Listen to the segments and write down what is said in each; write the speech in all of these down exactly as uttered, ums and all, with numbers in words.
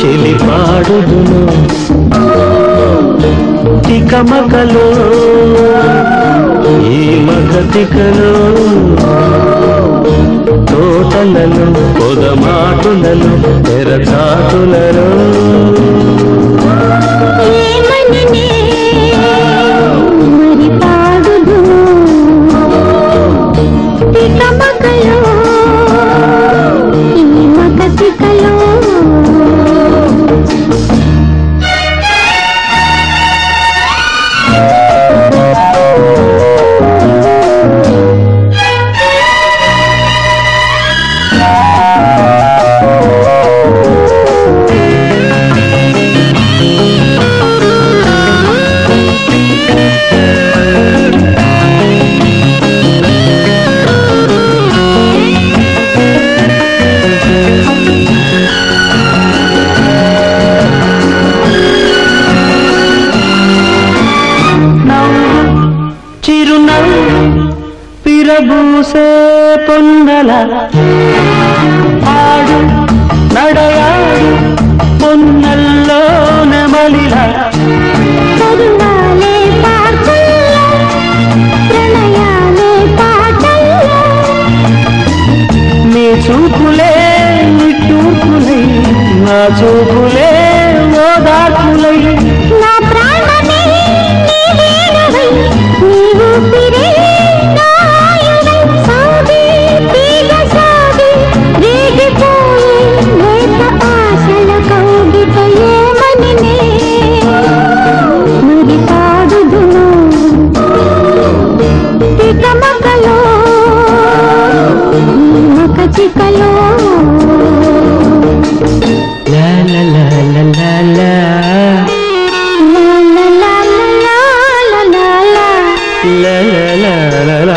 చెలి పాడుదును తికమకలో ఈ మగతికలో తోటలలో పొదమాటులలో తెరచాటులలో పిరబూసే పొన్నల ఆడు నడయాడు పొన్నల్లో నెమలిల కరుణాలే పాటల్లో ప్రణయాలే పాటల్లో నీ చూపులే నిట్టూర్పులై నా చూపులే ఓదార్పులై నా ప్రాణమే నీవేనవై నీవు పిరే చికలో లా లా లా లా లా లా లా లా లా లా లా లా లా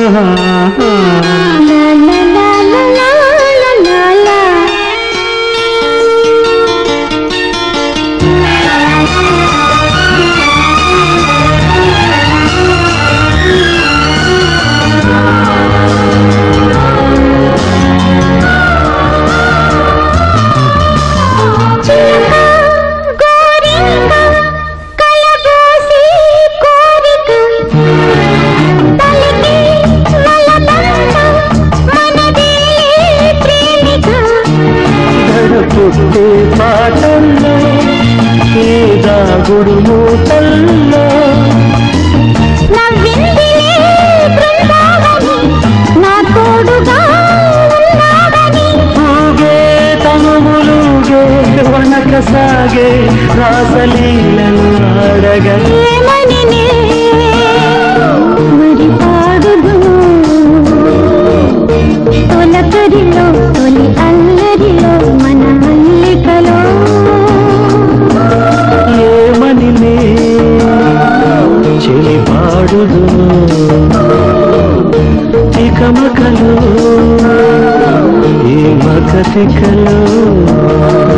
పుట్టే పాటల్లో ఏ దాగుడు మూటల్లో నా తోడుగా ఊగే తనుములుగే వనక సాగే రాసలీలను ఆడగా మరి పాడుదు తొలకరిలో తొలి అల్లరిలో మన మల్లికలో ఏమని చెలి పాడుదు తికమకలు ఈ మగతికలు